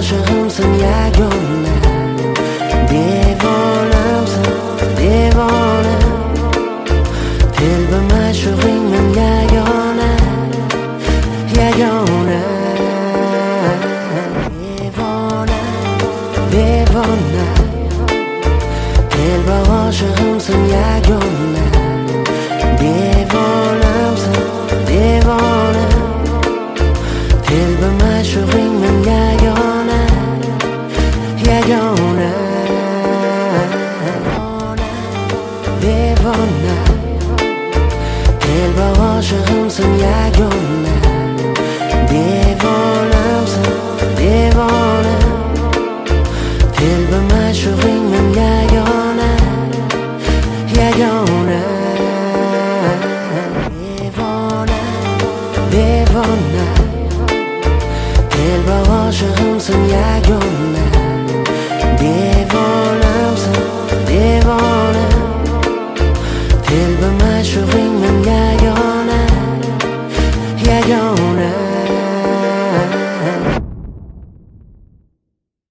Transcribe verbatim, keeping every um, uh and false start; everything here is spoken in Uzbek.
aşığımsın yagona, devanamsın devona. Telbim aşığımın yagona, yagona. Devona, devona. Telbim aşığımsın yagona, devanamsın devona. Telbim aşığımın yagona, yagona. Devona, telbim aşığımsın yagona, devanamsın devona. Telbim aşığımın yagona, yagona. Devona, devona. Telbim aşığımsın yagona, devanamsın devona. Telbim aşığımın yagona, yagona.